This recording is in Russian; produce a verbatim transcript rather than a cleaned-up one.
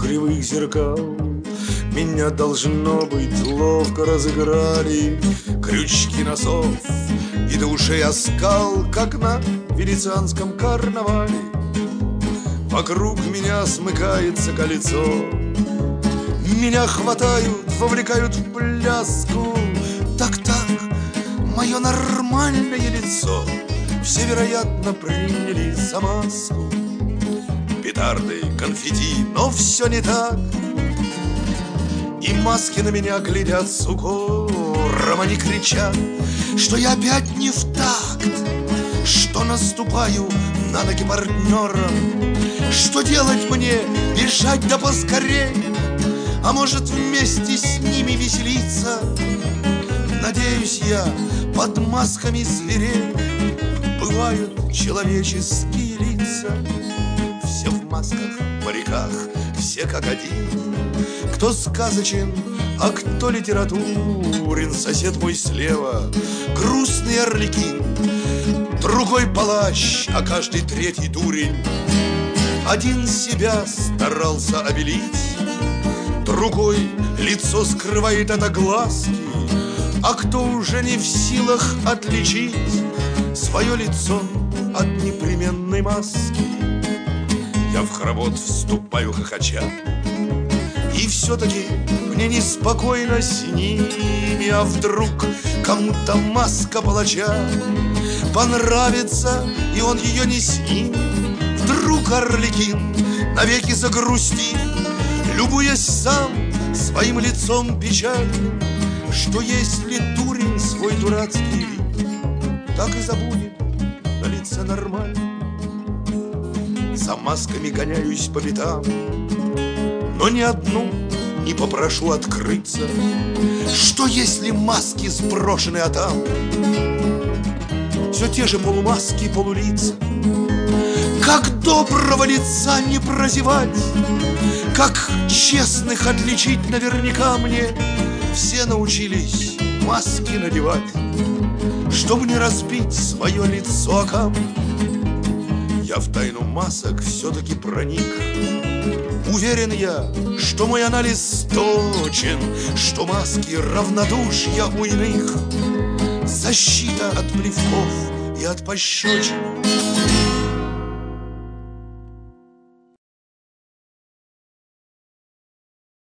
кривых зеркал. Меня, должно быть, ловко разыграли крючки носов и до ушей оскал, как на венецианском карнавале. Вокруг меня смыкается кольцо, меня хватают, вовлекают в пляску. Так-так, мое нормальное лицо все, вероятно, приняли за маску. Петарды, конфетти, но все не так. И маски на меня глядят с укором. Они кричат, что я опять не в такт, что наступаю на ноги партнерам. Что делать мне? Бежать да поскорей, а может вместе с ними веселиться? Надеюсь я, под масками зверей бывают человеческие лица. Все в масках, в париках, все как один. Кто сказочен, а кто литературен. Сосед мой слева грустный арлекин, другой палач, а каждый третий дурень. Один себя старался обелить, другой лицо скрывает от огласки. А кто уже не в силах отличить свое лицо от непременной маски? Я в хоровод вступаю хохоча, и все-таки мне неспокойно с ними. А вдруг кому-то маска палача понравится, и он ее не снимет? Вдруг арлекин навеки загрустит, любуясь сам своим лицом печальным, что если дурень свой дурацкий вид так и забудет на лице нормально. За масками гоняюсь по пятам, но ни одну не попрошу открыться. Что если маски сброшены, а там все те же полумаски, полулица? Как доброго лица не прозевать, как честных отличить наверняка мне все научились маски надевать, чтобы не разбить свое лицо о камни. Я в тайну масок все-таки проник. Уверен я, что мой анализ точен, что маски равнодушия у иных, защита от плевков и от пощечин.